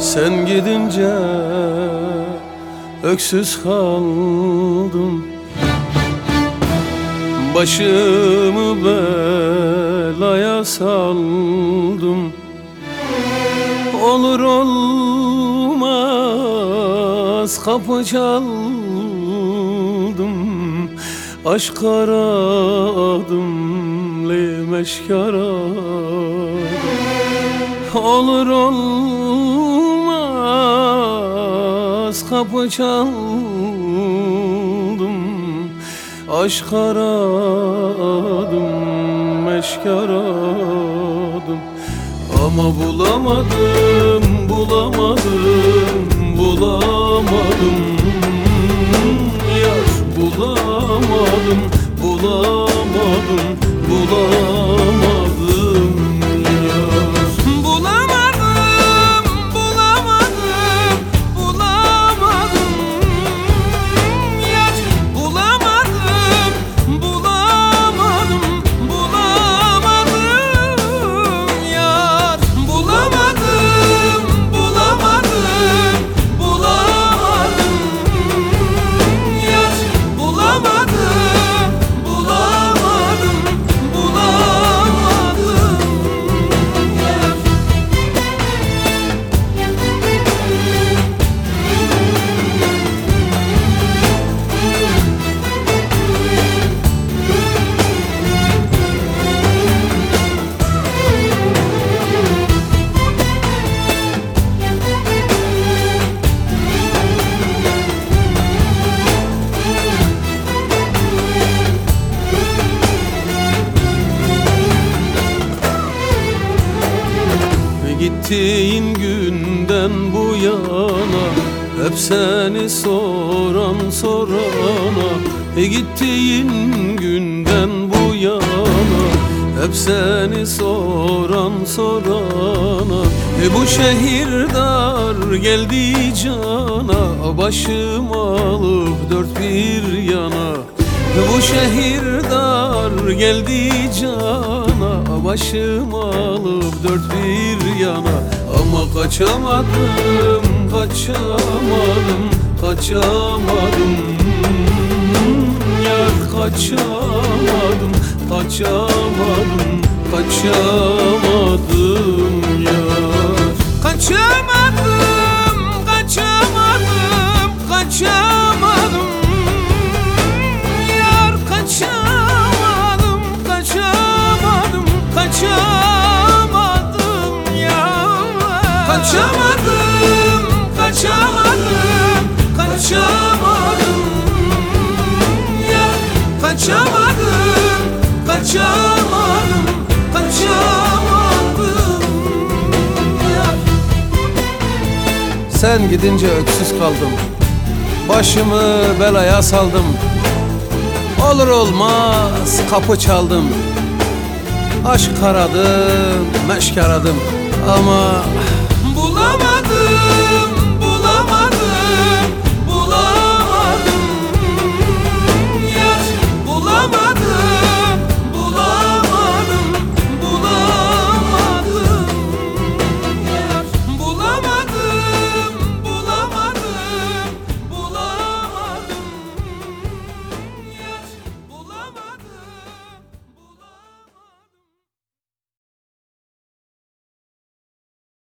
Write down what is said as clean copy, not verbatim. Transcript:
Sen gidince öksüz kaldım, başımı belaya saldım. Olur olmaz kapı çaldım, aşk aradım, meşk aradım. Olur olmaz kapı çaldım, aşk aradım, meşk aradım. Ama bulamadım, bulamadım, bulamadım. Yar bulamadım, bulamadım, bulamadım. Yar bulamadım, bulamadım, bulamadım. Yar bulamadım, bulamadım, bulamadım. Yar bulamadım, bulamadım, bulamadım. Yar bulamadım, bulamadım, bulamadım. Yar. Gittiğin günden bu yana hep seni soran sorana. Gittiğin günden bu yana hep seni soran sorana. Bu şehir dar geldi cana, başım alıp dört bir yana. Bu şehir dar geldi cana, başım alıp dört bir yana. Ama kaçamadım, kaçamadım, kaçamadım. Yar kaçamadım, kaçamadım, kaçamadım yar. Kaçamadım, kaçamadım, kaçamadım. Kaçamadım, kaçamadım, kaçamadım ya. Kaçamadım, kaçamadım, kaçamadım ya. Kaçamadım, kaçamadım, kaçamadım ya. Sen gidince öksüz kaldım, başımı belaya saldım. Olur olmaz kapı çaldım, aşk aradım, meşk aradım. Ama